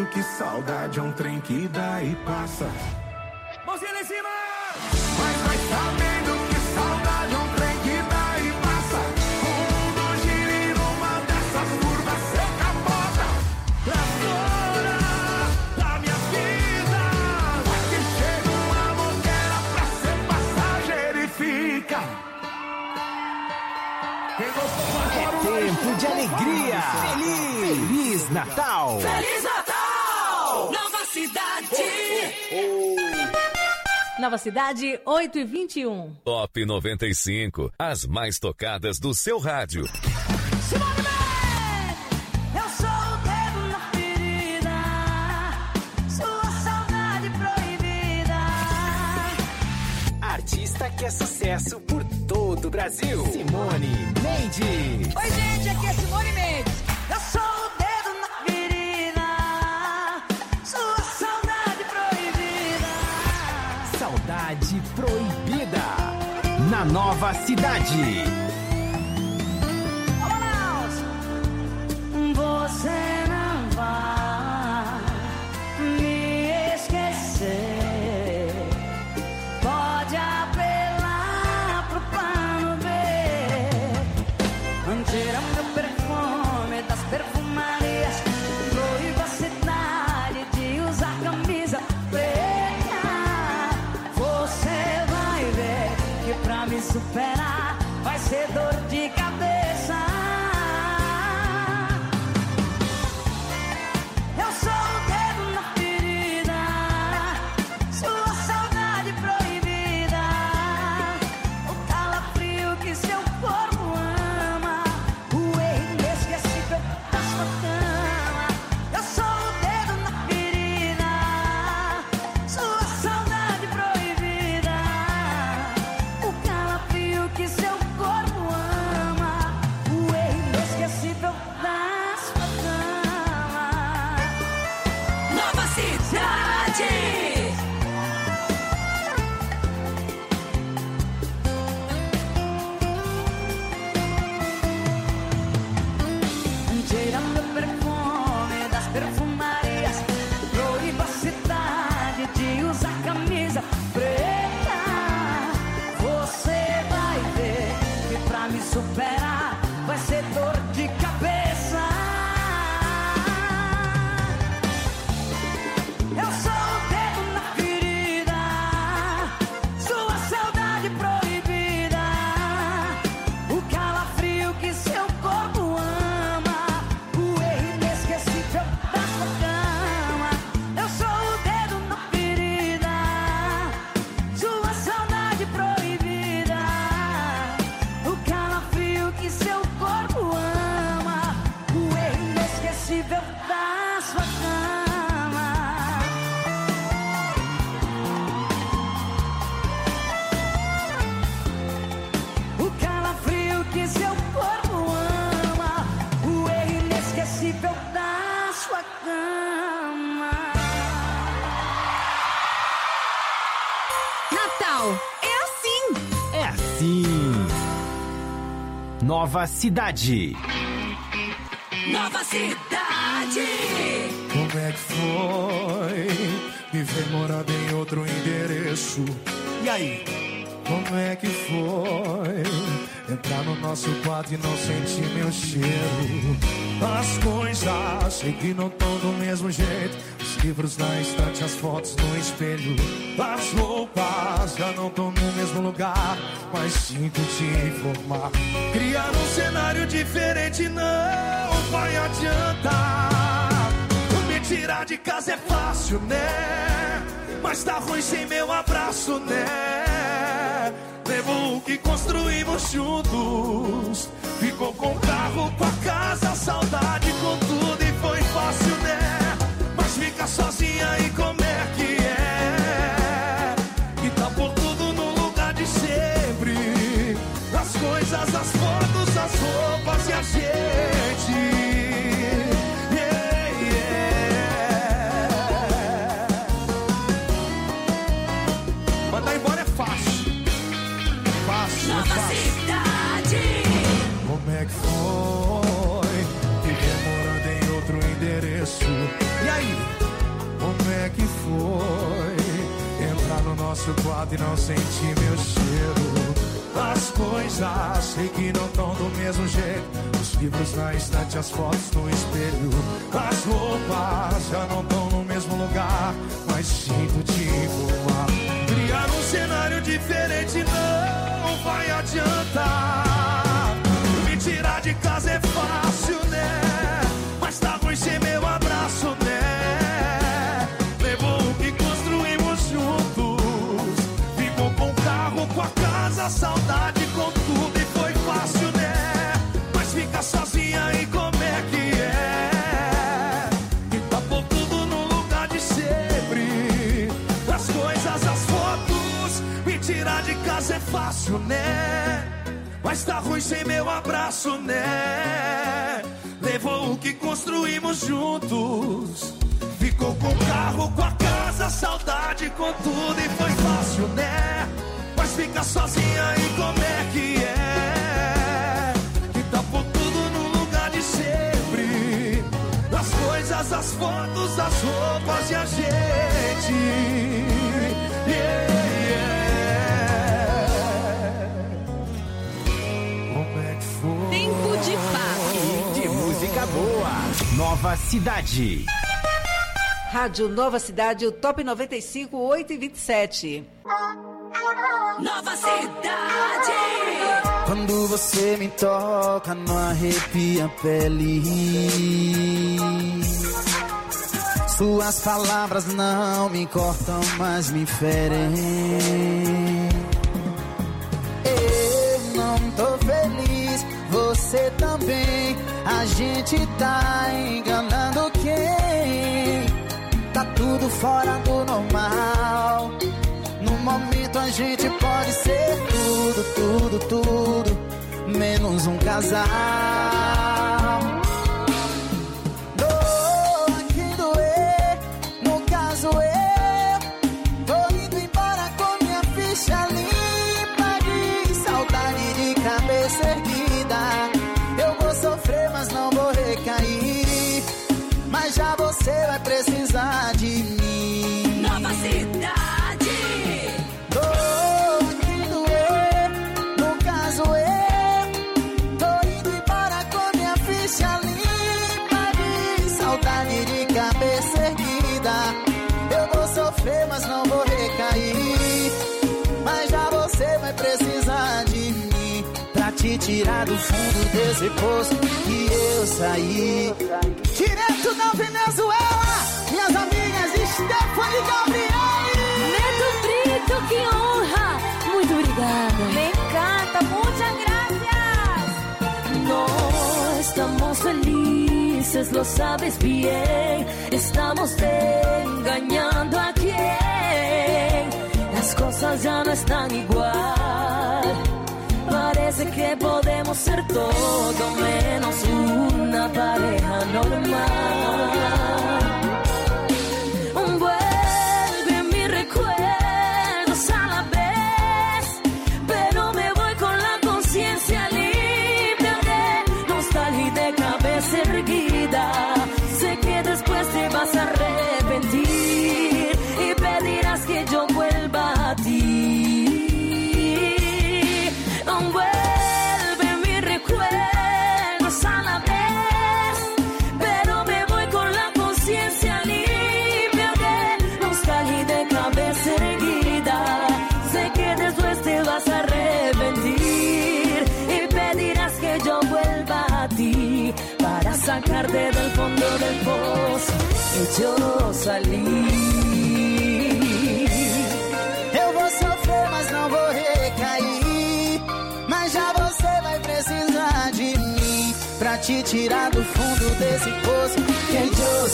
que saudade é um trem que dá e passa. Mãozinha lá em cima! Mas vai sabendo que saudade é um trem que dá e passa. O mundo gira e numa dessas curvas cê capota. Pra fora da minha vida, Vai que chega um amor que era pra ser passageiro e fica. É tempo de alegria. Feliz Natal. Feliz Natal! Nova Cidade! Nova Cidade, 8h21. Top 95. As mais tocadas do seu rádio. Simone Mendes! Eu sou o dedo na ferida, sua saudade proibida. Artista que é sucesso por todo o Brasil. Simone Mendes. Oi, gente, aqui é Simone Mendes. Eu sou o dedo na ferida, sua saudade proibida. Saudade Proibida. Na Nova Cidade. Você não vai me esquecer. Pode apelar pro plano B. Tira meu perfume das perfumarias. Proíba a cidade de usar camisa preta. Você vai ver que pra me superar vai ser dor de cabeça. Eu sou o dedo na ferida, sua saudade proibida, o calafrio que seu corpo ama, o erro inesquecível da sua cama. Eu sou o dedo na ferida, sua saudade proibida, o calafrio que seu corpo ama, o erro inesquecível da sua cama. Nova Cidade! Tira meu perfume das perfumarias. Proíba a cidade de usar camisa preta. Você vai ver que pra me superar vai ser dor de cabeça. Eu sou o dedo na ferida, sua saudade proibida, o calafrio que seu corpo ama, o erro inesquecível da sua cama. Eu sou o dedo na ferida, sua saudade proibida, o calafrio que seu corpo ama, o erro inesquecível da sua cama. O calafrio que seu corpo ama, o erro inesquecível da sua cama. Natal é assim. É assim. Nova Cidade. Nova Cidade! Como é que foi viver morando em outro endereço? E aí? Como é que foi entrar no nosso quarto e não sentir meu cheiro? As coisas sei que não estão do mesmo jeito. Os livros na estante, as fotos no espelho. As roupas já não estão no mesmo lugar, mas sinto te informar. Criar um cenário diferente não vai adiantar. Me tirar de casa é fácil, né? Mas tá ruim sem meu abraço, né? Levou o que construímos juntos. Ficou com o carro, com a casa, saudade com tudo e foi fácil, né? Mas fica sozinha e como é que é? E tá por tudo no lugar de sempre. As coisas, as fotos, as roupas e a gente. Mandar embora é fácil. Fácil, Nova Cidade! Como é que foi viver morando em outro endereço? E aí? porta e não senti meu cheiro. As coisas sei que não estão do mesmo jeito. Os livros na estante, as fotos no espelho. As roupas já não estão no mesmo lugar, mas sinto te voar. Criar um cenário diferente não vai adiantar. Me tirar de casa é fácil, né? Mas tá ruim sem meu abraço, né? Levou o que construímos juntos. Ficou com o carro, com a casa, a saudade, com tudo. E foi fácil, né? Mas fica sozinha e como é que é? E tá por tudo no lugar de sempre. As coisas, as fotos. Me tirar de casa é fácil, né? Mas tá ruim sem meu abraço, né? Levou o que construímos juntos. Ficou com o carro, com a casa, a saudade, com tudo. E foi fácil, né? Mas fica sozinha e como é que é? Que tá por tudo no lugar de sempre. As coisas, as fotos, as roupas e a gente. Yeah, yeah. Como é que foi? Tempo de papo. De música boa. Nova Cidade. Rádio Nova Cidade, o Top 95, 8h27. Nova Cidade. Quando você me toca, não arrepia a pele. Suas palavras não me cortam, mas me ferem. Eu não tô feliz, você também. A gente tá enganando quem? Tá tudo fora do normal. No momento a gente pode ser tudo, tudo, tudo, menos um casal. Dor que doer, no caso eu tô indo embora com minha ficha limpa de saudade de cabeça erguida. Eu vou sofrer, mas não vou recair. Mas já você vai precisar de mim. Nova Cidade. Mas não vou recair. Mas já você vai precisar de mim pra te tirar do fundo desse poço que eu saí. Direto da Venezuela, minhas amigas Stephanie e Gabriele. Neto Brito, que honra. Muito obrigada. Me encanta, muchas gracias. No estamos felices, lo sabes bien. Estamos engañando a quién. Las cosas ya no están igual. Parece que podemos ser todo menos una pareja normal. Vuelve mi recuerdos a la vez, pero me voy con la conciencia libre de nostalgia y de cabeza erguida. Sé que después te vas a arrepentir y pedirás que yo vuelva a ti. Vuelve mis recuerdos a la vez, pero me voy con la conciencia limpia de nostalgia y de cabeza erguida. Sé que después te vas a arrepentir y pedirás que yo vuelva a ti para sacarte del fondo del pozo que yo salí. Eu vou sofrer, mas não vou recair. Mas já você vai precisar de mim pra te tirar do fundo desse poço que eu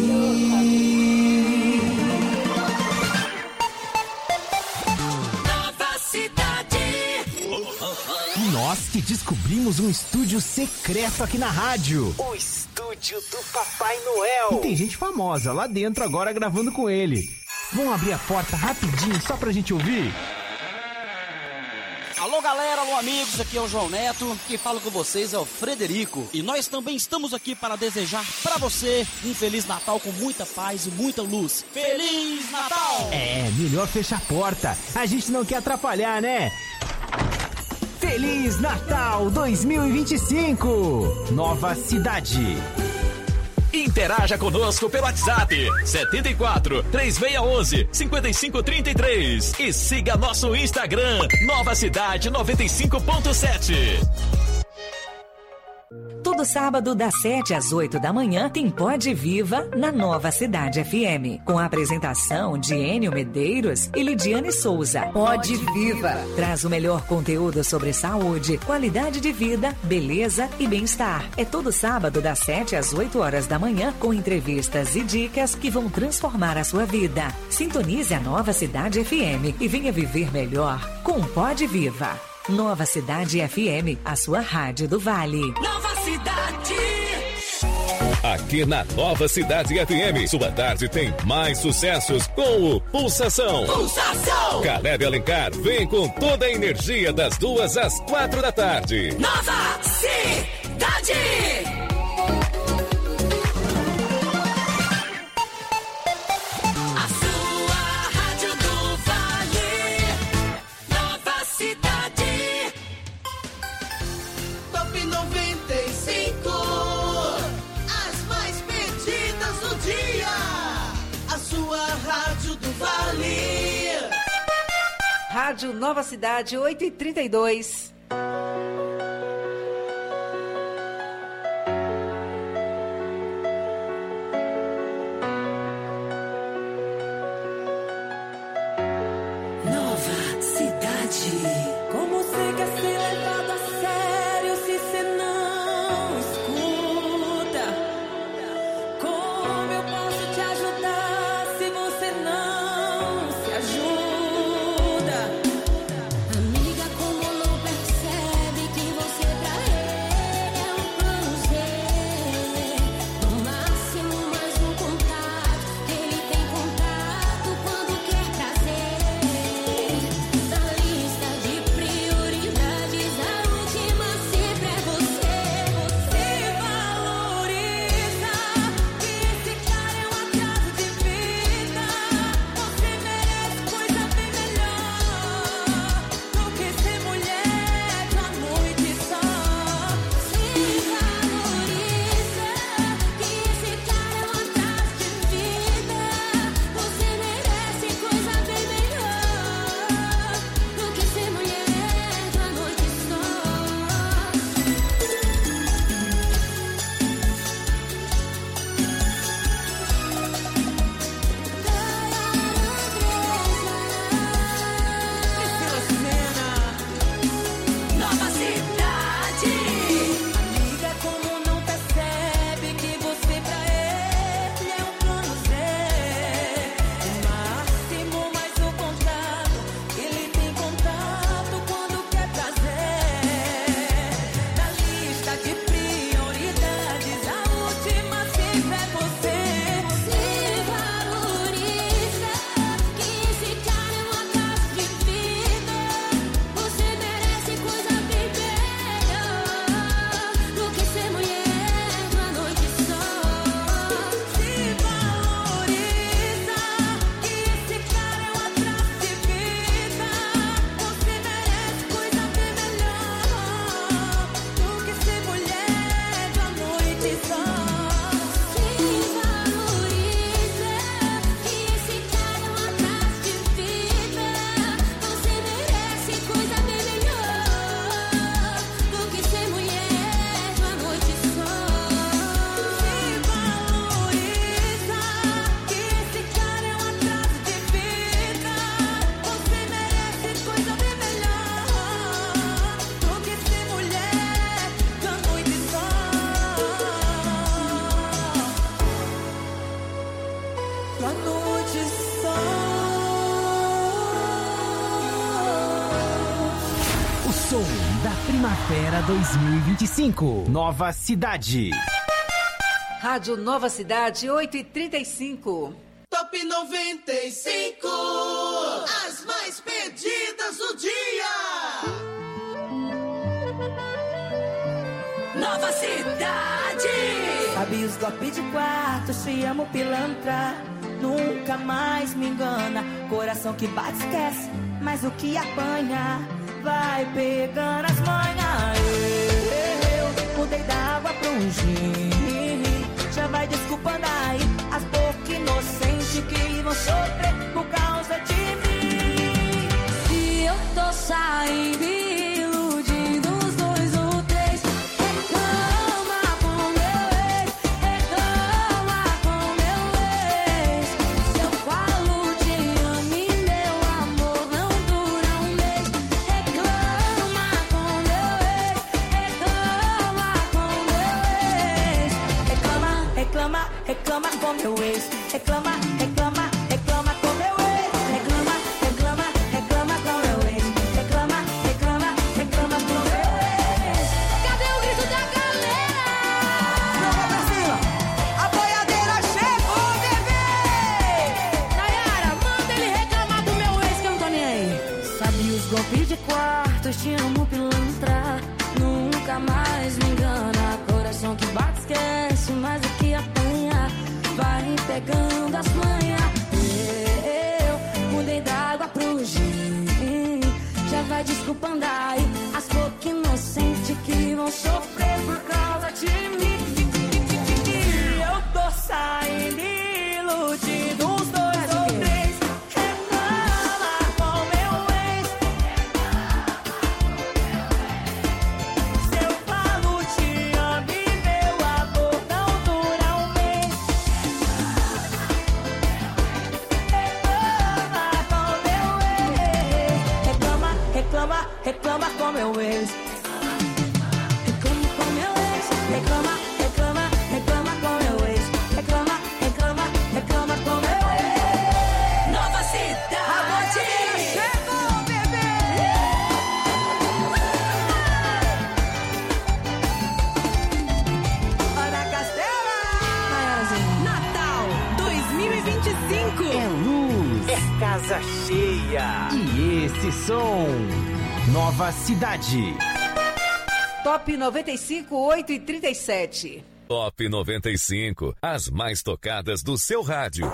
salí. Nova Cidade. Nós que descobrimos um estúdio secreto aqui na rádio. O estúdio do Papai Noel. E tem gente famosa lá dentro agora gravando com ele. Vamos abrir a porta rapidinho só pra gente ouvir? Alô galera, alô amigos, aqui é o João Neto, quem fala com vocês é o Frederico e nós também estamos aqui para desejar para você um Feliz Natal com muita paz e muita luz. Feliz Natal! É, melhor fechar a porta, a gente não quer atrapalhar, né? Feliz Natal 2025, Nova Cidade. Interaja conosco pelo WhatsApp 74 3611 5533 e siga nosso Instagram Nova Cidade 95.7. Todo sábado, das 7 às 8 da manhã, tem Pode Viva na Nova Cidade FM. Com a apresentação de Enio Medeiros e Lidiane Souza. Pode Viva. Traz o melhor conteúdo sobre saúde, qualidade de vida, beleza e bem-estar. É todo sábado, das 7 às 8 horas da manhã, com entrevistas e dicas que vão transformar a sua vida. Sintonize a Nova Cidade FM e venha viver melhor com Pode Viva. Nova Cidade FM, a sua rádio do Vale. Nova Cidade. Aqui na Nova Cidade FM, sua tarde tem mais sucessos com o Pulsação. Pulsação. Caleb Alencar vem com toda a energia das 2 às 4 da tarde. Nova Cidade. Rádio Nova Cidade, 8h32. Nova Cidade. Como você quer ser levado a sério se você não escuta? Como eu posso te ajudar se você não se ajuda? Som da Primavera 2025. Nova Cidade. Rádio Nova Cidade, 8h35. Top 95. As mais pedidas do dia. Nova Cidade. Sabe os golpes de quarto, te amo pilantra. Nunca mais me engana. Coração que bate esquece, mas o que apanha vai pegando as manhas. Eu mudei da água pro gin. Já vai desculpando aí as bocas inocentes que vão sofrer por causa de mim. E eu tô saindo iludindo os dois ou três. Reclama com meu ex, reclama com meu ex. Se eu falo te amo e meu amor não dura um mês. Reclama com meu ex, reclama com meu ex. Reclama, reclama, reclama com meu ex. Reclama, reclama, reclama com meu ex. Reclama, reclama, reclama com meu ex. Reclama, reclama, reclama com meu ex. Cadê o grito da galera? Joga pra cima. A boiadeira chegou, bebê. Nayara, manda ele reclamar do meu ex que eu não tô nem aí. Sabe os golpes de quarto, te amo pilantra. Nunca mais me engana. Coração que bate esquece, mas o que apanha vai pegando as manhas. Eu mudei da água pro gin. Já vai desculpando aí as bocas inocentes que vão sofrer por causa de mim. Eu tô saindo iludindo os dois ou três. Reclama com meu ex. Se eu falo te amo e meu amor não dura um mês. Reclama com meu ex. Reclama, reclama, reclama com meu ex. Reclama com meu ex. Reclama, reclama, reclama com meu ex. Reclama, reclama, reclama com meu ex. Nova Cidade. Chegou, bebê! Ana Castela! Natal 2025. É luz, é casa cheia. E esse som, Nova Cidade. Top 95, 8 e 37. Top 95, as mais tocadas do seu rádio.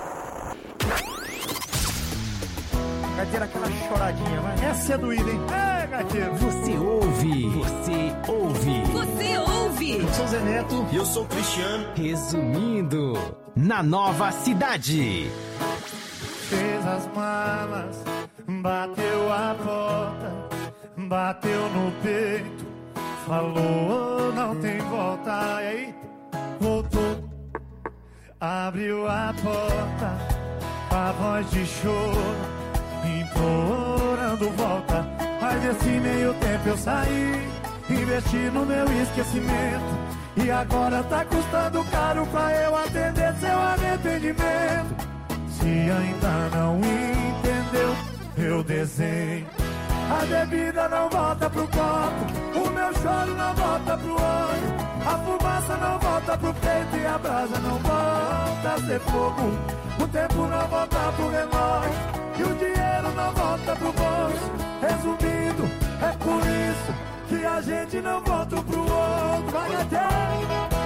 Gateira, aquela choradinha, mas essa é doída, hein? É, gateira. Você ouve, você ouve. Você ouve. Eu sou Zé Neto. E eu sou o Cristiano. Resumindo, na Nova Cidade. Fez as malas, bateu a porta, bateu no peito, falou não tem volta. E aí, voltou, abriu a porta, com a voz de choro, implorando volta. Mas nesse meio tempo eu saí, investi no meu esquecimento, e agora tá custando caro pra eu atender seu arrependimento. Se ainda não entendeu, eu desenho. A bebida não volta pro copo, o meu choro não volta pro olho, a fumaça não volta pro peito e a brasa não volta a ser fogo. O tempo não volta pro relógio e o dinheiro não volta pro bolso. Resumindo, é por isso que a gente não volta pro outro. Vai até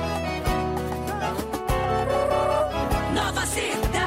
Nova Cidade.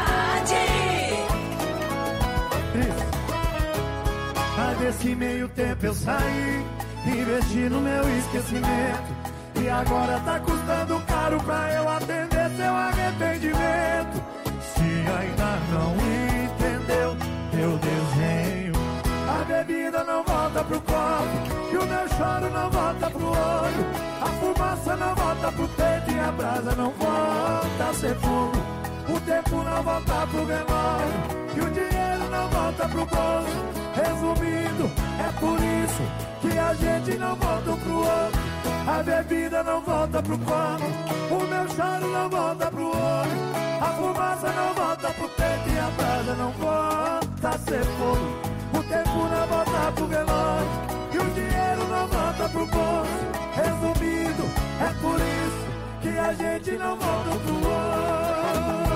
Mas desse meio tempo eu saí, investi no meu esquecimento, e agora tá custando caro pra eu atender seu arrependimento. Se ainda não entendeu, eu desenho. A bebida não volta pro copo, e o meu choro não volta pro olho, a fumaça não volta pro peito e a brasa não volta a ser fogo. O tempo não volta pro relógio e o dinheiro não volta pro bolso. Resumindo, é por isso que a gente não volta um pro outro. A bebida não volta pro copo, o meu choro não volta pro olho, a fumaça não volta pro peito e a brasa não volta a ser fogo. O tempo não volta pro relógio e o dinheiro não volta pro bolso. Resumindo, é por isso que a gente não volta pro outro.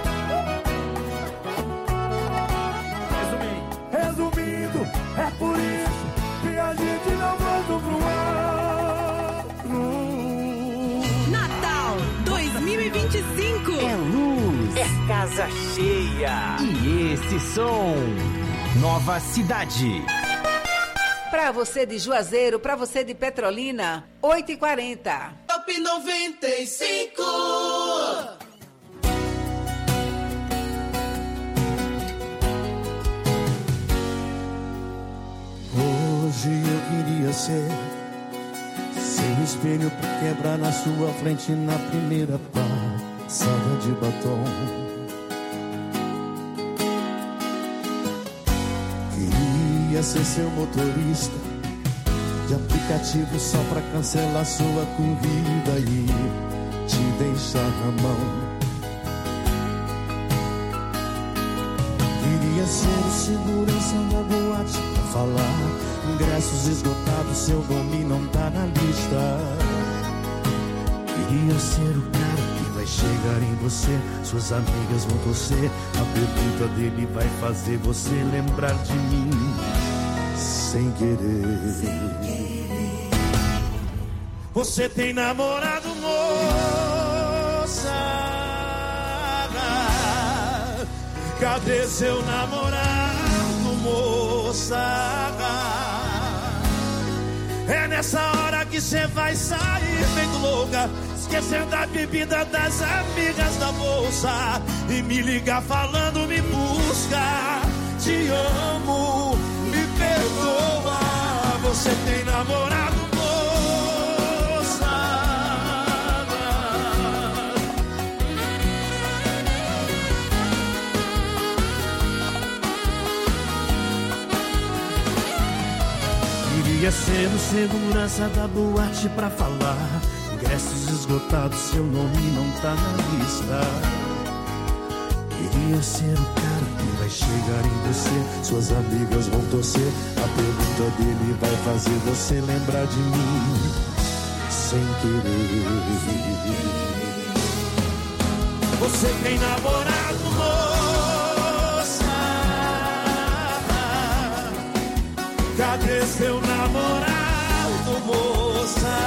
Resumindo, é por isso que a gente não volta pro outro. 2025. É luz, é casa cheia. E esse som, Nova Cidade. Pra você de Juazeiro, pra você de Petrolina, 8h40. Top 95. Hoje eu queria ser seu espelho pra quebrar na sua frente na primeira passada de batom. Queria ser seu motorista de aplicativo só pra cancelar sua corrida e te deixar na mão. Queria ser o segurança da boate pra falar ingressos esgotados, seu nome não tá na lista. Queria ser o cara que vai chegar em você, suas amigas vão torcer, a pergunta dele vai fazer você lembrar de mim sem querer. Você tem namorado, moça? Cadê seu namorado, moça? É nessa hora que cê vai sair feito louca, esquecer da bebida, das amigas, da bolsa e me ligar falando me busca. Te amo, me perdoa. Você tem namorado, moça? Queria ser o segurança da boate pra falar ingressos esgotados, seu nome não tá na lista. Queria ser o cara que vai chegar em você, suas amigas vão torcer, a pergunta dele vai fazer você lembrar de mim sem querer. Você tem namorado, moça? Cadê seu namorado, moça?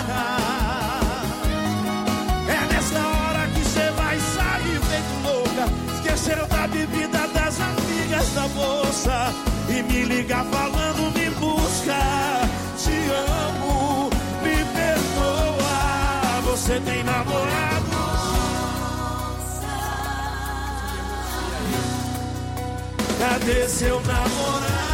É nessa hora que cê vai sair feito louca, esqueceram da bebida, das amigas, da bolsa e me ligar falando me busca. Te amo, me perdoa. Você tem namorado? Cadê seu namorado?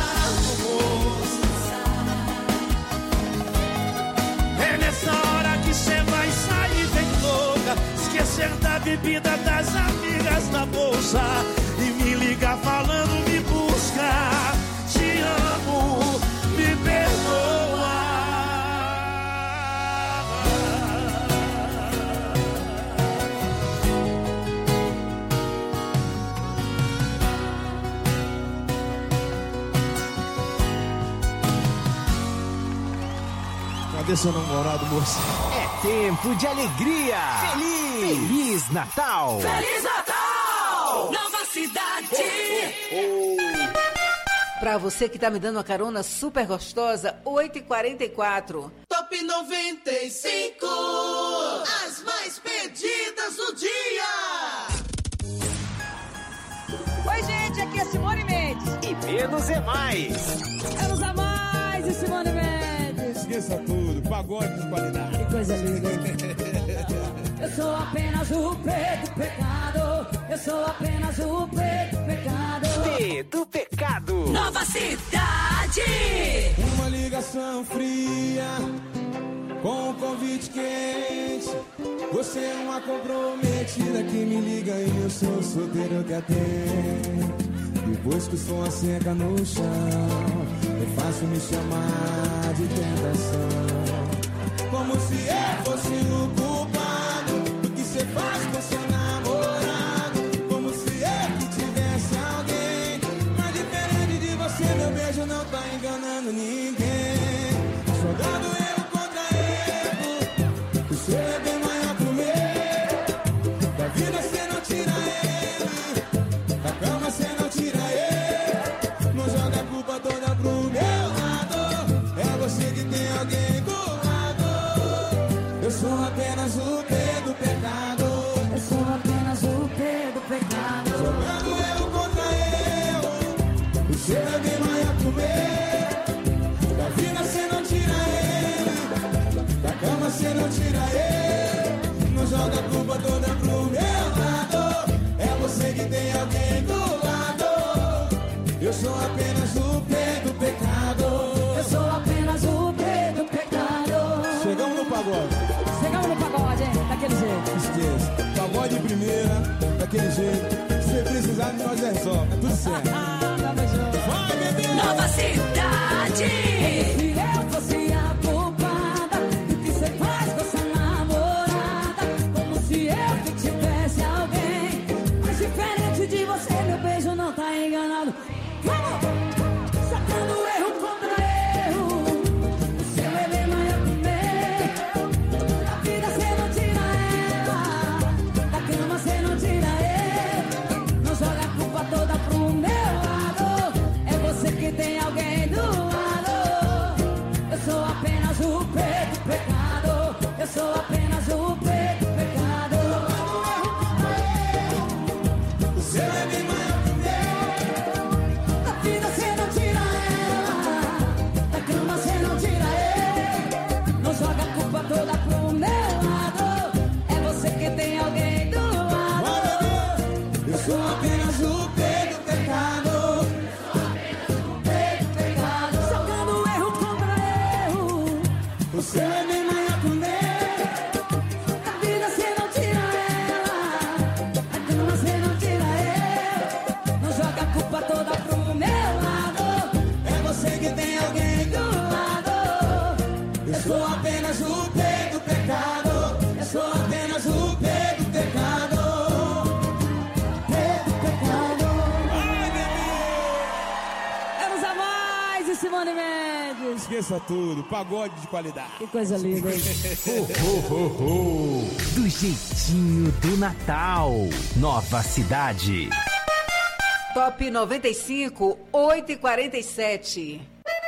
É nessa hora que cê vai sair bem louca, esquecer da bebida, das amigas, da bolsa e me ligar falando me busca. Te amo, me perdoa. Cadê seu namorado, moça? É tempo de alegria. Feliz Natal. Feliz Natal! Nova Cidade! Pra você que tá me dando uma carona super gostosa, 8h44. Top 95. As mais pedidas do dia. Oi, gente, aqui é Simone Mendes. E menos é mais. Menos a mais e Simone Mendes. Esqueça tudo, pagode de qualidade. Que coisa linda. Eu sou apenas o preto pecado. Eu sou apenas o preto pecado. Do pecado. Nova Cidade! Uma ligação fria com um convite quente. Você é uma comprometida que me liga e eu sou o solteiro que atende. Depois que o som asseca no chão, é fácil me chamar de tentação. Como se eu fosse o culpado do que você faz com seu namorado. Como se eu que tivesse alguém. Mas diferente de você, meu beijo não tá enganando ninguém. Jogando erro contra erro, o seu é bem maior que o meu. Da vida você não tira ele, da cama você não tira ele. Não joga a culpa toda pro meu lado, é você que tem alguém do lado. Eu sou apenas o rei do pecado. Eu joga a culpa toda pro meu lado. É você que tem alguém do lado. Eu sou apenas o P do pecado. Eu sou apenas o P do pecado. Chegamos no pagode. Chegamos no pagode, hein? Daquele jeito. Esqueça. Pagode de primeira, daquele jeito. Se precisar, nós resolve. É tudo certo. Tamo junto. Vai, bebê! Nova cidade. Se eu fosse a culpada do que você faz com essa namorada, como se eu que tivesse alguém. Mas diferente de você, meu beijo não tá enganado. Vamos! Sacando erro contra erro. O seu elema é o meu. Da vida cê não tira ela. Da cama cê não tira ele. Não joga a culpa toda pro meu lado. É você que tem alguém do lado. Eu sou apenas o P do pecado. Eu sou apenas o P do pecado. O seu é bem maior que o meu. Da vida cê não tira ela. Da cama cê não tira ele. Não joga a culpa toda pro meu lado. É você que tem alguém do lado. Eu sou apenas o P do pecado. Jogando erro contra erro. O seu é bem maior que o meu. Da vida cê não tira ela. Da cama cê não tira ele. Não joga a culpa toda pro meu lado. É você que tem alguém do lado. Eu sou apenas o P do pecado. Eu sou apenas o P do pecado. P do pecado. Ai, bebê! Vamos a mais e Simone Mendes. Esqueça tudo, pagode de qualidade. Que coisa linda, hein? Do jeitinho do Natal. Nova Cidade. Top 95, 8h47.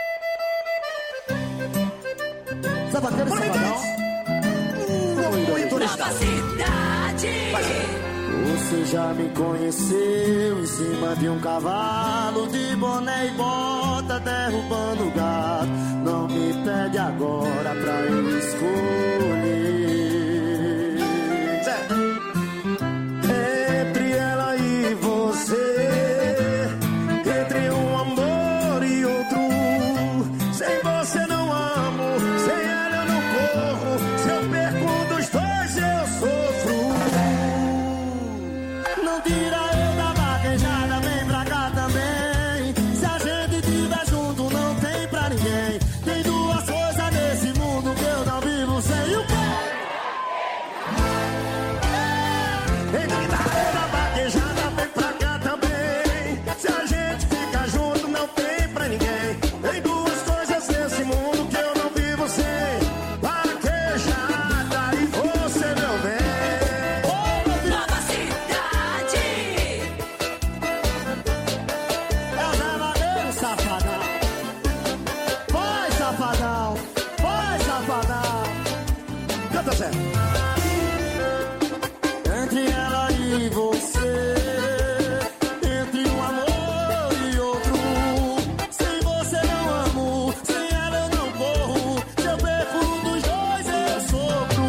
Sabateiro, sabadão. Nova cidade. Você já me conheceu em cima de um cavalo, de boné e bota, derrubando o gato. Não me pede agora pra eu escolher. Entre ela e você, entre um amor e outro. Sem você não amo, sem ela eu não corro. Se eu perco um dos dois, eu sofro. Não tira eu da vaquejada, vem pra cá também. Se a gente estiver junto, não tem pra ninguém. Tem duas coisas nesse mundo que eu não vivo sem o quê? Tira eu da vaquejada, vem pra cá também. Se a gente fica junto, não tem pra ninguém. Tem duas coisas nesse mundo que eu não vivo sem. Vaquejada e você, meu bem. Nova cidade. É o Zé Madeiro, safadão. Vai, safadão. Vai, safadão. Canta, Zé. Entre ela e você, entre um amor e outro. Sem você não amo, sem ela eu não corro. Se eu perco um dos dois, eu sofro.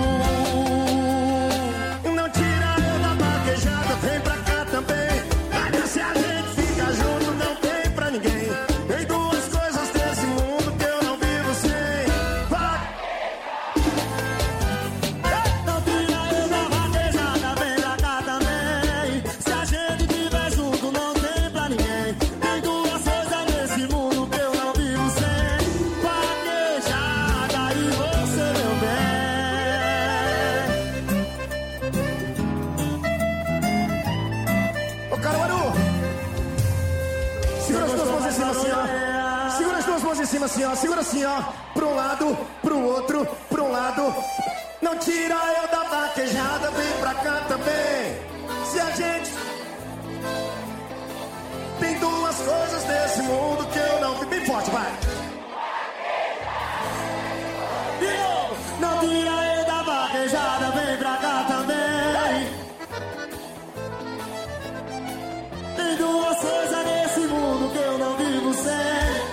Não tira eu da vaquejada, vem pra cá também. Mas se a gente fica junto, não tem pra ninguém. Tem duas coisas desse mundo que eu não vivo sem. Não tira eu da vaquejada, vem pra cá também. Se a gente estiver junto, não tem pra ninguém. Tem duas coisas nesse mundo que eu não vivo sem. Vaquejada e você, meu bem. Ô, Caruaru! Segura as duas mãos em cima assim, ó. Segura as duas mãos em cima assim, ó. Segura assim, ó. Pra um lado, pro outro, pra um lado. Não tira eu da vaquejada, vem pra cá também. Se a gente tem duas coisas nesse mundo que eu não vi. Bem forte, vai. De novo. Não tira eu da vaquejada, vem pra cá também. Tem duas coisas nesse mundo que eu não vivo sem.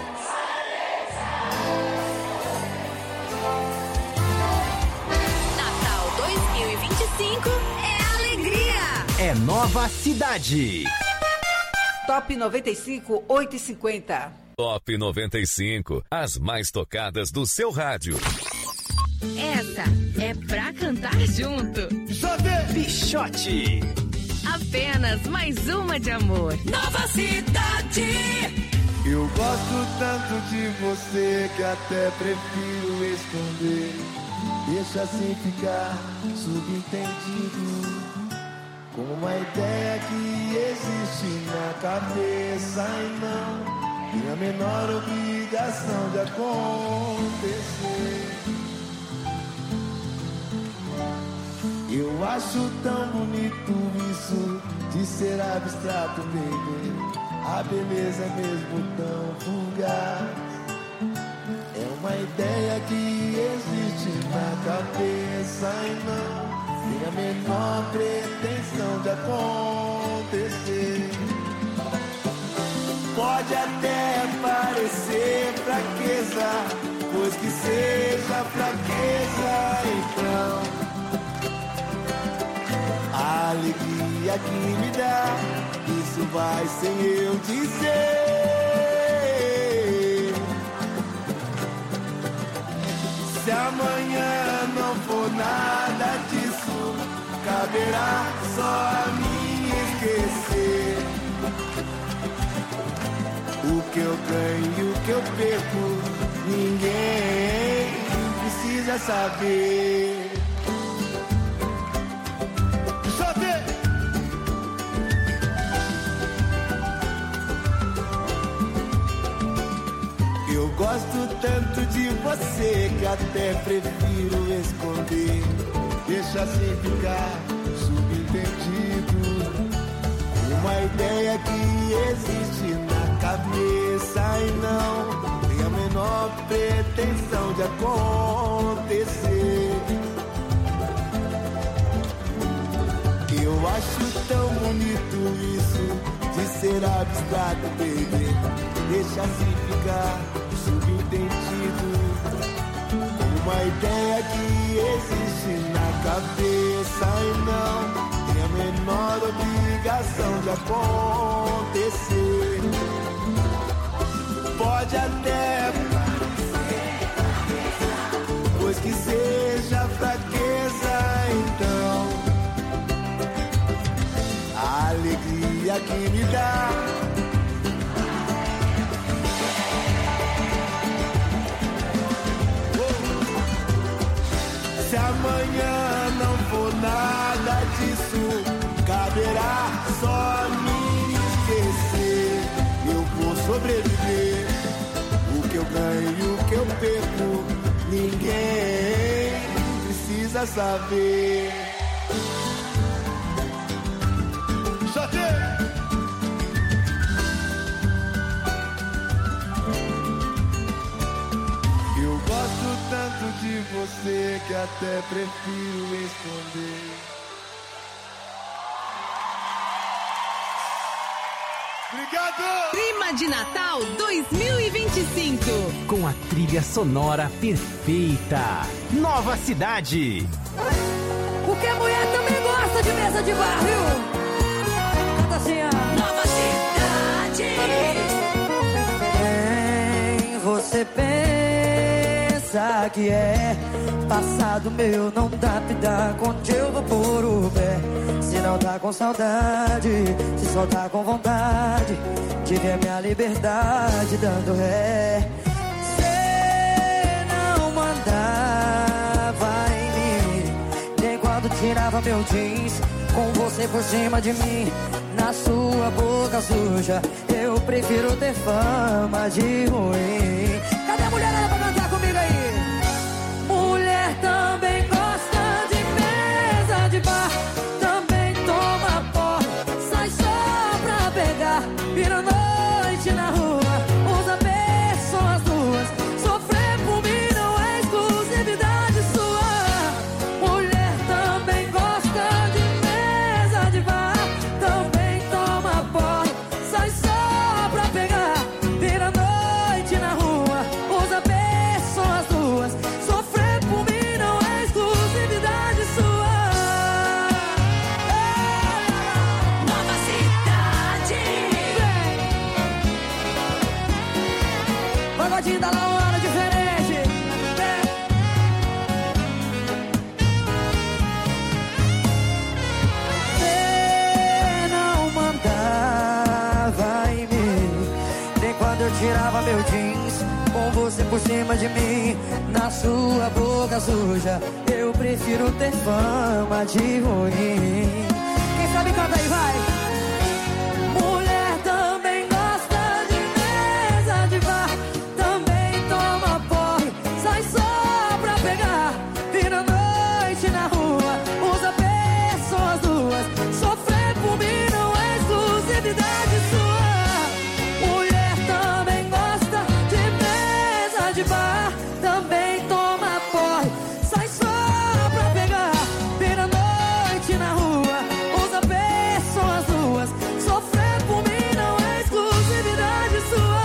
Natal 2025 é Nova Cidade. Top 95, 8h50. Top 95, as mais tocadas do seu rádio. Essa é pra cantar junto. Pichote. Apenas mais uma de amor. Nova Cidade. Eu gosto tanto de você que até prefiro esconder. Deixa assim ficar subentendido, como uma ideia que existe na cabeça e não tem a menor obrigação de acontecer. Eu acho tão bonito isso de ser abstrato, baby. A beleza é mesmo tão fugaz. É uma ideia que existe na cabeça e não tem a menor pretensão de acontecer. Pode até parecer fraqueza, pois que seja fraqueza, então a alegria que me dá, isso vai sem eu dizer. Se amanhã não for nada disso, caberá só a mim esquecer. O que eu ganho e o que eu perco, ninguém precisa saber. Eu gosto tanto de você que até prefiro esconder. Deixa assim ficar subentendido, uma ideia que existe na cabeça e não tem a menor pretensão de acontecer. Eu acho tão bonito isso de ser abstrato, baby. Deixa assim ficar subentendido, uma ideia que existe na cabeça e não tem a menor obrigação de acontecer. Pode até parecer, pois que seja fraqueza, então a alegria que me dá, se amanhã não for nada disso, caberá só a mim esquecer. Eu vou sobreviver, o que eu ganho e o que eu perco, ninguém precisa saber. Eu gosto tanto de você que até prefiro esconder. Obrigado! Clima de Natal 2025. Com a trilha sonora perfeita. Nova Cidade. Porque a mulher também gosta de mesa de bar, viu? Canta assim, ó. Nova Cidade. Quem você pensa que é? Passado meu não dá pra dar onde eu vou pôr o pé. Se não tá com saudade, se só tá com vontade de ver minha liberdade dando ré. Cê não mandava em mim, nem quando tirava meu jeans com você por cima de mim. Na sua boca suja, eu prefiro ter fama de ruim. Cadê a mulherada pra cantar comigo aí? Mulher também gosta de mesa de bar, também toma pó, sai só pra pegar, vira noite na rua, usa beijo as duas, sofrer por mim não é exclusividade sua. Mulher também gosta de mesa de bar, também toma pó, sai só pra pegar, vira noite na rua, usa beijo as duas, sofrer por mim não é você por cima de mim. Na sua boca suja, eu prefiro ter fama de ruim. Quem sabe canta aí, vai. Mulher também gosta de mesa de bar, também toma porre, sai só pra pegar. Vira noite na rua, usa pessoas duas. Sofrer por mim não é exclusividade sua. Mulher também gosta de mesa de bar, também toma porre, sai só pra pegar. Vira noite na rua, usa pessoas duas. Sofrer por mim não é exclusividade sua.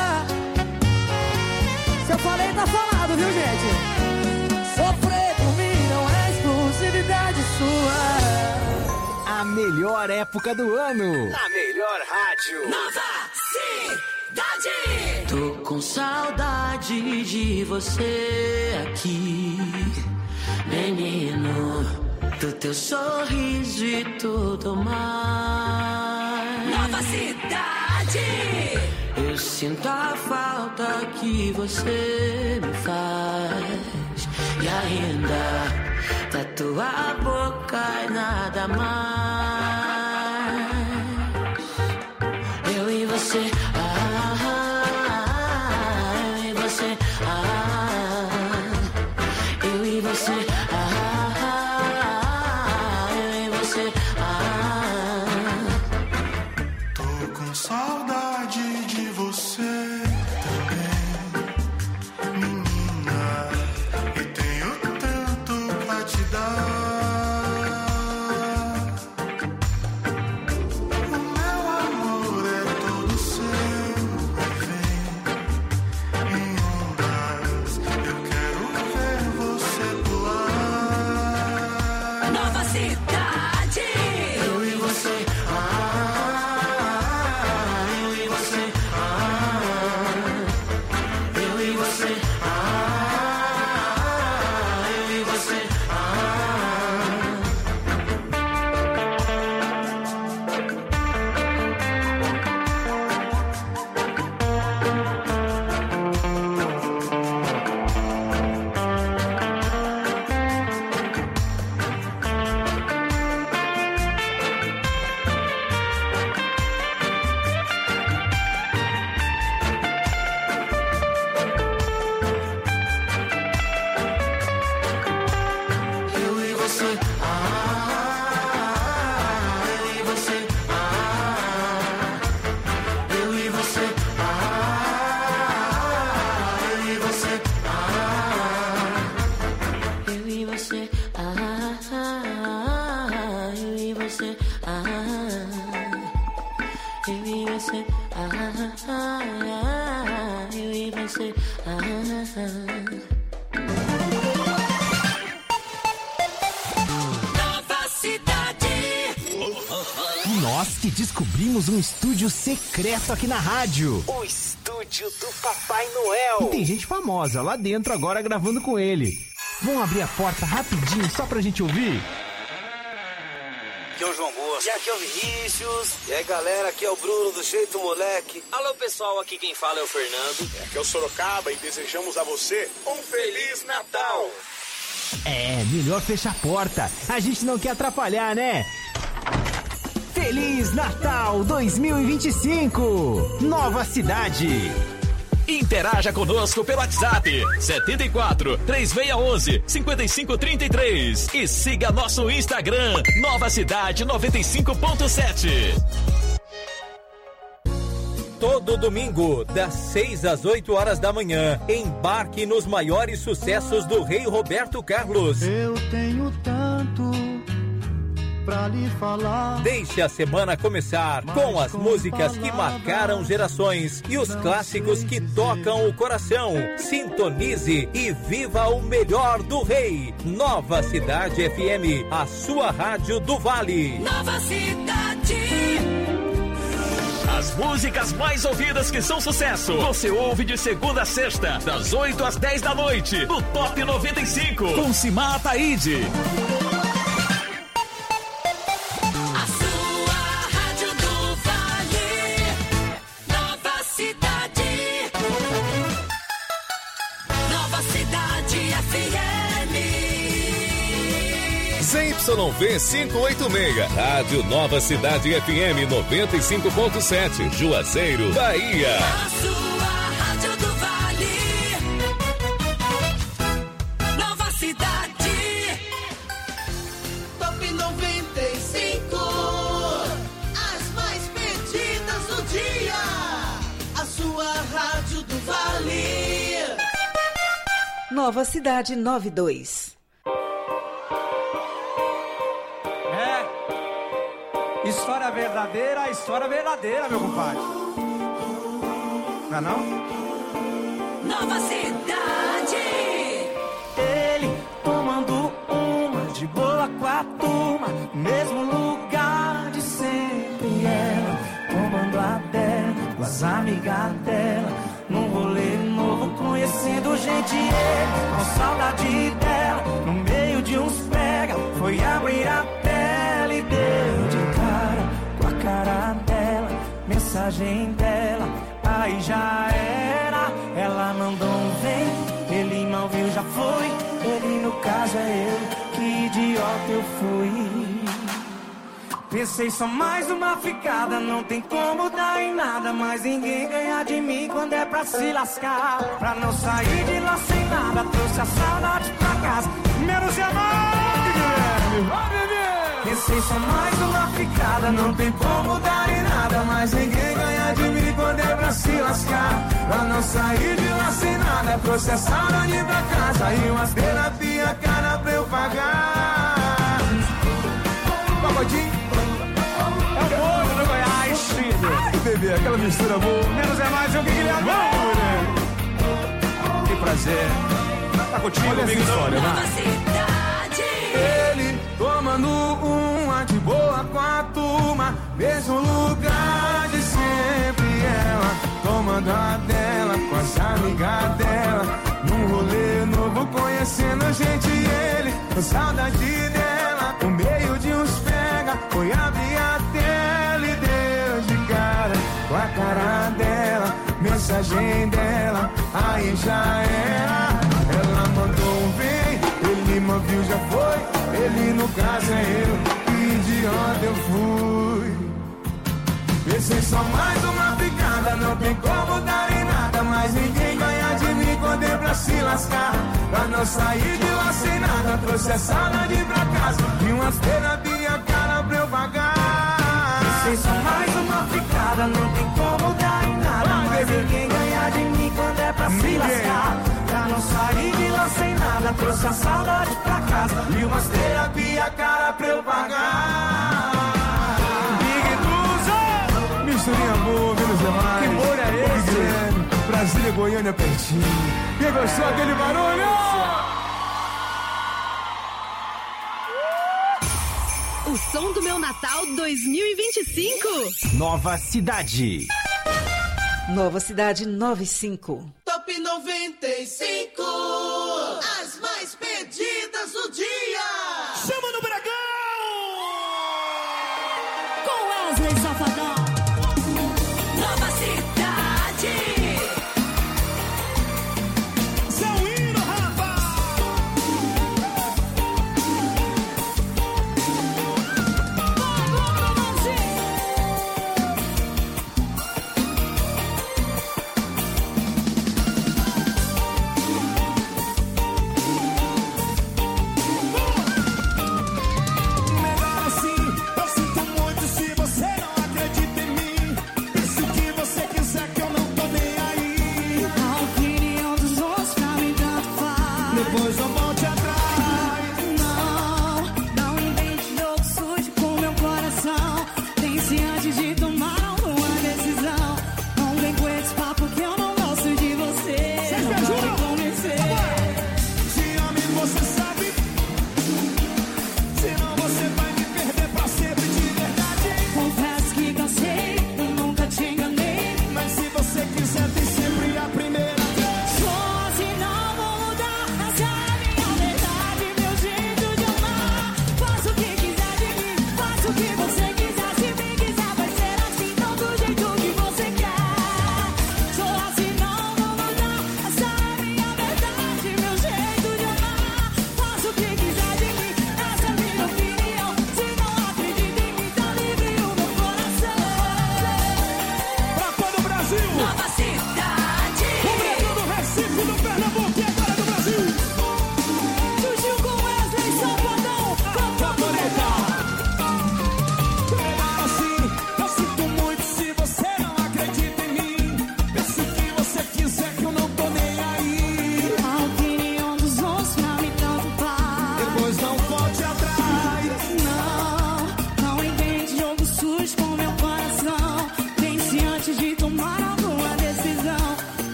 Se eu falei, tá falado, viu, gente? Sofrer por mim não é exclusividade sua. A melhor época do ano. Na melhor rádio. Nova Cidade. Tô com saudade de você aqui, menino, do teu sorriso e tudo mais. Nova Cidade. Eu sinto a falta que você me faz, e ainda da tua boca e nada mais. Eu e você, eu e você, eu e você, eu e você. Tô com saudade de você também, menina, e tenho tanto pra te dar. O meu amor é todo seu, vem em ondas, eu quero ver você pular. Nova Cidade. Eu e você, eu e você, eu e você, eu e você. Eu e você, eu e você, eu e você, eu e você, eu e você, eu e você, eu e você, eu e você. Nova Cidade. Nós que descobrimos um estúdio secreto aqui na rádio. O estúdio do Papai Noel. E tem gente famosa lá dentro agora gravando com ele. Vamos abrir a porta rapidinho só pra gente ouvir? Aqui é o João Bosco. E aqui é o Vinícius. E aí, galera, aqui é o Bruno do Jeito Moleque. Alô, pessoal, aqui quem fala é o Fernando. Aqui é o Sorocaba e desejamos a você um Feliz Natal. É, melhor fechar a porta. A gente não quer atrapalhar, né? Feliz Natal 2025! Nova Cidade! Interaja conosco pelo WhatsApp 74 3611 5533 e siga nosso Instagram Nova Cidade 95.7. Todo domingo, das 6 às 8 horas da manhã, embarque nos maiores sucessos do Rei Roberto Carlos. Eu tenho tanto pra lhe falar. Deixe a semana começar com as músicas que marcaram gerações e os clássicos que tocam o coração. Sintonize e viva o melhor do Rei. Nova Cidade FM, a sua rádio do Vale. Nova Cidade. As músicas mais ouvidas que são sucesso, você ouve de segunda a sexta, das 8 às 10 da noite, no Top 95, com Simá Ataíde. A sua rádio do Vale. Nova Cidade. ZYV 586, Rádio Nova Cidade FM 95.7, Juazeiro, Bahia. A sua Rádio do Vale. Nova Cidade. Top 95. As mais pedidas do dia. A sua Rádio do Vale. Nova Cidade 92. História verdadeira, meu compadre. Não é não? Nova Cidade. Ele tomando uma de boa com a turma, mesmo lugar de sempre. Ela tomando a dela, com as amigas dela, num rolê novo, conhecendo gente. Ele com saudade dela, no meio de uns pega, foi abrir a tela e deu de cara com a cara dela, mensagem dela, aí já era. Ela mandou um vem, ele mal viu, já foi. Ele no caso é eu, que idiota eu fui. Pensei só mais uma ficada, não tem como dar em nada, mas ninguém ganha de mim quando é pra se lascar. Pra não sair de lá sem nada, trouxe a saudade pra casa, menos amar, Guilherme. Pensei só mais uma ficada, não tem como dar em nada, mas ninguém ganha de mim quando é pra se lascar. Pra não sair de lá sem nada, trouxe a saudade pra casa e umas terapia cara pra eu pagar. Pagodinho é o povo do Goiás, filho. Ai, bebê, aquela mistura boa. Menos é mais, eu que Guilherme. Que prazer. Tá contigo, olha amigo, história, Nova Cidade. Ele tomando uma de boa com a turma, mesmo lugar de sempre. Ela tomando a dela, com as amigas dela, num rolê novo, conhecendo gente. Ele com saudade dela, no meio de uns pega, foi abrir a tela e deu de cara com a cara dela, mensagem dela, aí já era. Ela mandou um vem, ele me viu, já foi. Ele no caso é eu, que idiota eu fui. Pensei só mais uma picada, não tem como dar em nada, mas ninguém ganha de mim quando é pra se lascar. Pra não sair de lá sem nada, trouxe a saudade pra casa e umas terapia cara pra eu pagar. Pensei só mais uma picada, não tem como dar em nada, mas ninguém ganha de mim quando é pra se lascar. Pra não sair de lá sem nada, trouxe a saudade pra casa e umas terapia cara pra eu pagar. Big Blues, misturinha boa, menos demais. Que humor é esse? Brasília, Goiânia, pertinho. Quem gostou daquele barulho? O som do meu Natal 2025. Nova Cidade. Nova Cidade 95. Top 95. As mais pedidas do dia. Chama no Bragão. Com Wesley Safadão. Nova Cidade. Seu hino, rapaz.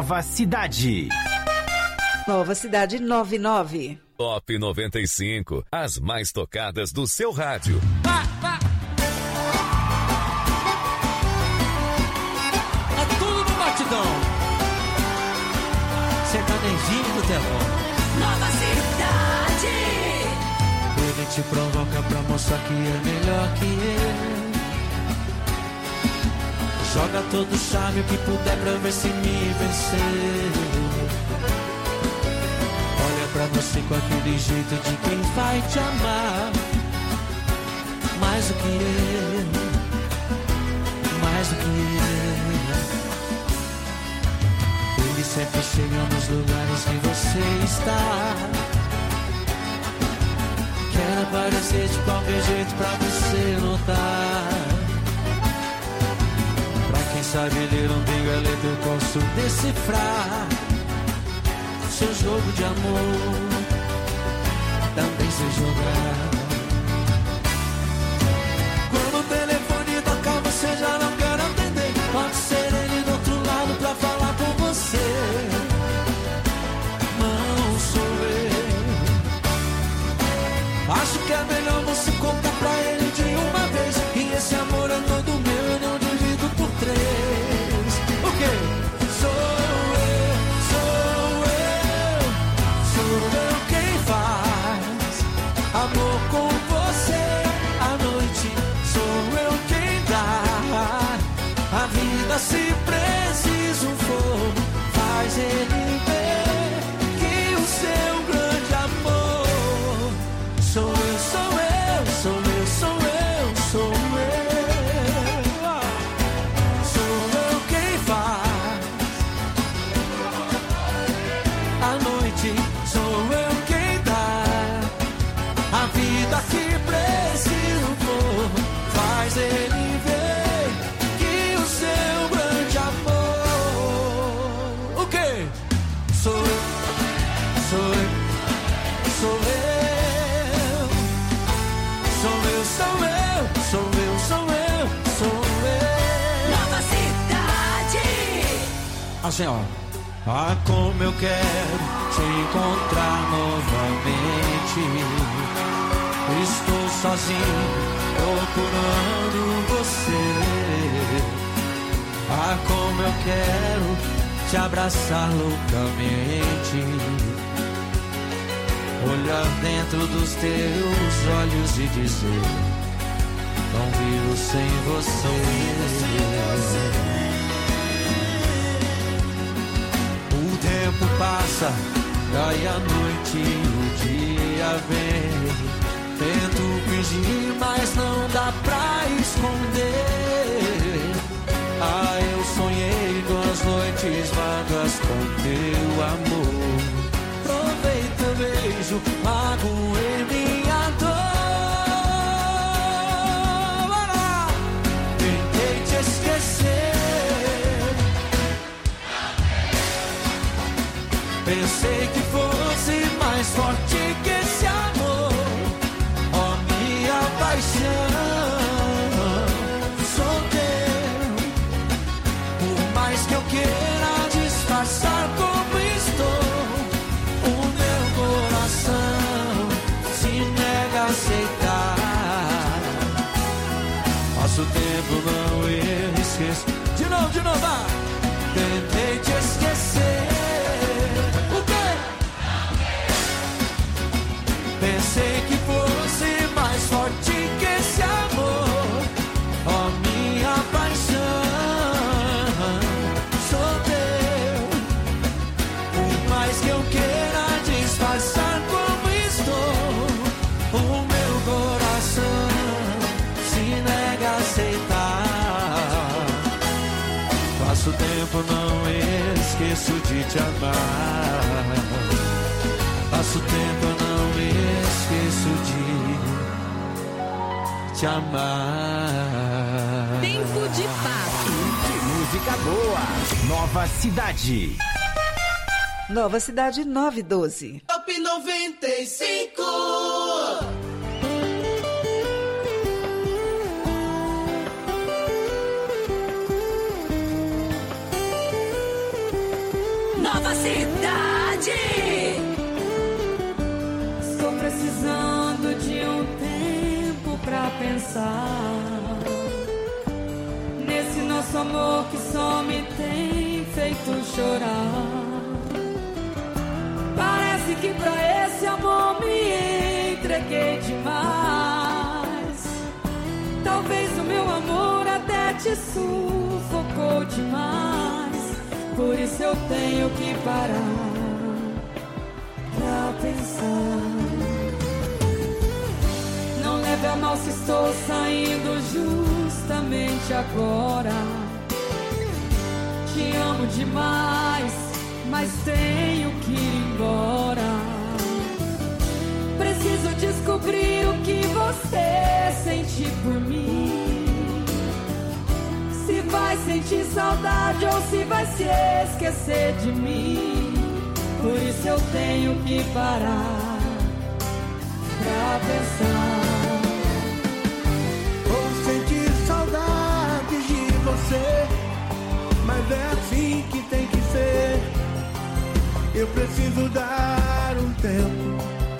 Nova Cidade. Nova Cidade 99. Top 95, as mais tocadas do seu rádio. É tudo no batidão. Sertanejinho do telão. Nova Cidade. Ele te provoca pra mostrar que é melhor que ele. Joga todo o charme o que puder pra ver se me vencer. Olha pra você com aquele jeito de quem vai te amar. Mais do que ele, mais do que ele. Ele sempre chega nos lugares que você está. Quer aparecer de qualquer jeito pra você notar. Quem sabe ler um bem a letra eu posso decifrar. Seu jogo de amor também sei jogar. Quando o telefone tocar você já não quer atender. Pode ser ele do outro lado pra falar com você. Não sou eu. Acho que é melhor você contar pra ele de uma vez. E esse amor é todo meu, eu não divido por três. O quê? Sou eu quem faz amor com você à noite. Sou eu quem dá a vida se preciso for. Faz ele ver que o seu grande amor sou eu, sou eu, sou eu, sou eu, sou eu. Sou eu quem faz a noite. Sou eu quem dá a vida que preciso for. Faz ele ver que o seu grande amor. O quê? Sou eu, sou eu, sou eu. Sou eu, sou eu, sou eu, sou eu, sou eu. Nova Cidade. Assim, ó. Ah, como eu quero te encontrar novamente. Estou sozinho procurando você. Ah, como eu quero te abraçar loucamente. Olhar dentro dos teus olhos e dizer: não vivo sem você. O tempo passa, cai a noite e o dia vem. Tento fingir, mas não dá pra esconder. Ah, eu sonhei com as noites vagas com teu amor. Aproveita, beijo, magoei minha dor. Tentei te esquecer. Pensei que fosse mais forte que esse amor. Oh, minha paixão, sou teu. Por mais que eu queira disfarçar como estou, o meu coração se nega a aceitar. Passo o tempo, não esqueço. De novo, vá. Tentei te esquecer. Pensei que fosse mais forte que esse amor. Oh, minha paixão, sou teu. Por mais que eu queira disfarçar como estou, o meu coração se nega a aceitar. Passo o tempo, não esqueço de te amar. Passo o tempo, não esqueço de te amar. Tempo de papo. Que música boa. Nova Cidade. Nova Cidade 912. Top 95. pensar nesse nosso amor que só me tem feito chorar. Parece que pra esse amor me entreguei demais. Talvez o meu amor até te sufocou demais. Por isso eu tenho que parar pra pensar. Não leve a mal se estou saindo justamente agora. Te amo demais, mas tenho que ir embora. Preciso descobrir o que você sente por mim. Se vai sentir saudade ou se vai se esquecer de mim. Por isso eu tenho que parar pra pensar. Vou sentir saudade de você, mas é assim que tem que ser. Eu preciso dar um tempo.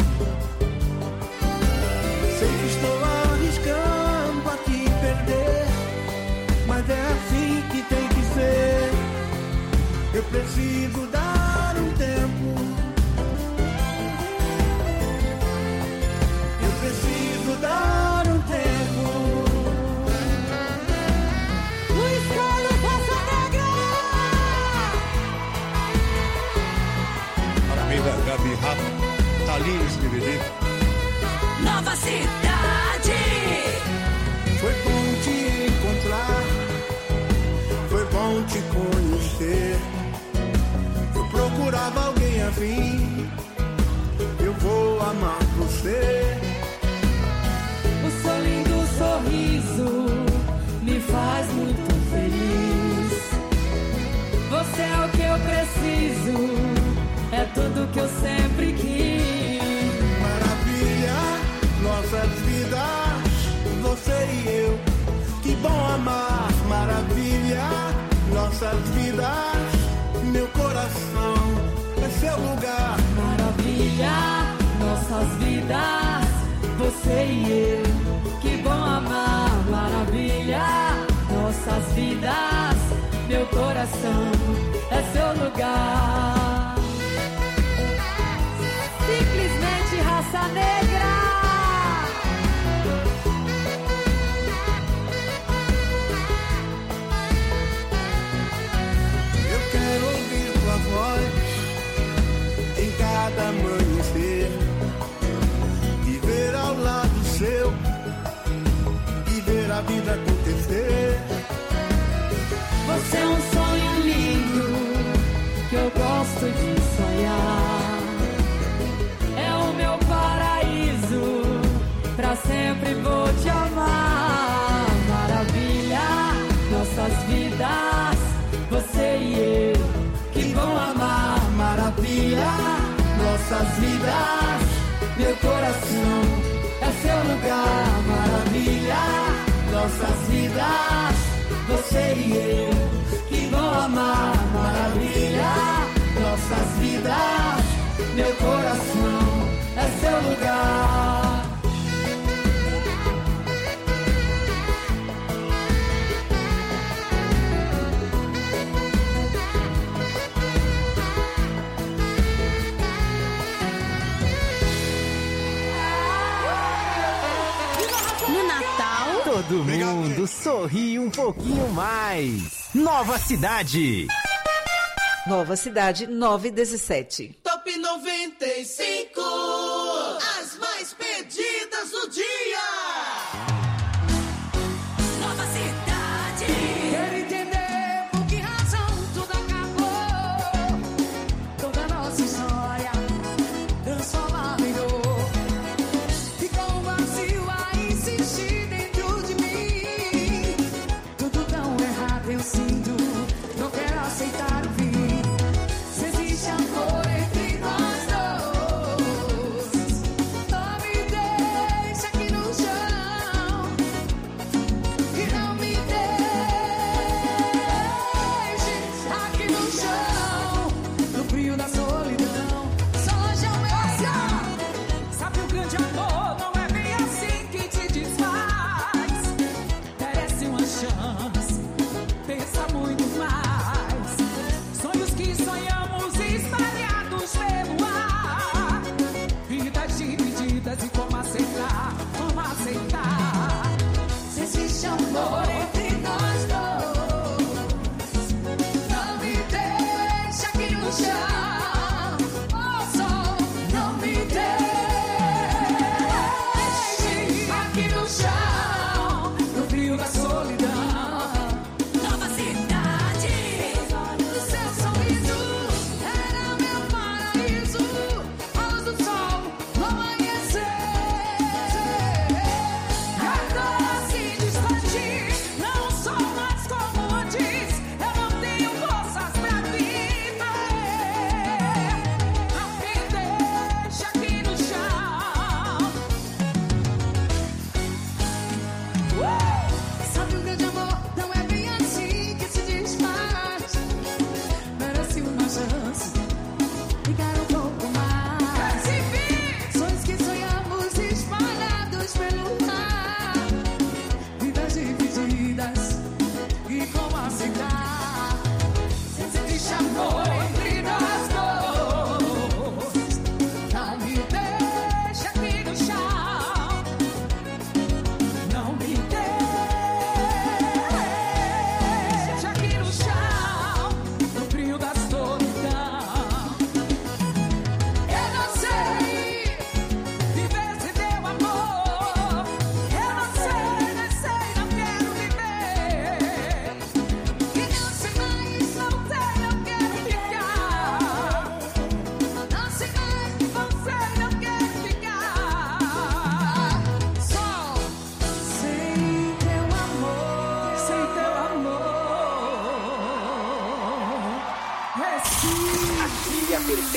Sei que estou arriscando a te perder, mas é assim que tem que ser. Eu preciso dar um tempo. Eu preciso dar um tempo. Luiz Carlos Raça Negra. Parabéns a Gabi Rafa, Thalinho Escrever. Nova Cidade. Foi bom te encontrar, foi bom te conhecer. Eu procurava alguém assim, eu vou amar você. O seu lindo sorriso me faz muito feliz. Você é o que eu preciso, é tudo que eu sempre quis. Maravilha, nossas vidas, você e eu. Que bom amar, maravilha, nossas vidas, meu coração é seu lugar. Maravilha, nossas vidas, você e eu. Que bom amar, maravilha, nossas vidas, meu coração é seu lugar. Simplesmente Raça Negra. Eu quero ouvir tua voz em cada amanhecer, viver ao lado seu e ver a vida acontecer. Você é um sonho lindo que eu gosto de sonhar. É o meu paraíso, pra sempre vou te amar. Maravilha, nossas vidas, você e eu. Que bom amar, maravilha, nossas vidas, meu coração é seu lugar. Maravilha, nossas vidas, você e eu. Que bom amar, maravilha, nossas vidas, meu coração é seu lugar. No Natal, Todo mundo sorri um pouquinho mais. Nova Cidade. Nova Cidade 917. Top 95. As mais pedidas do dia. Nova Cidade. Quero entender por que razão tudo acabou. Toda nossa história transformada em dor. Ficou um vazio a insistir dentro de mim. Tudo tão errado eu sinto, não quero aceitar o fim. Se existe amor entre nós dois,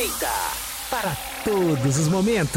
perfeita para todos os momentos.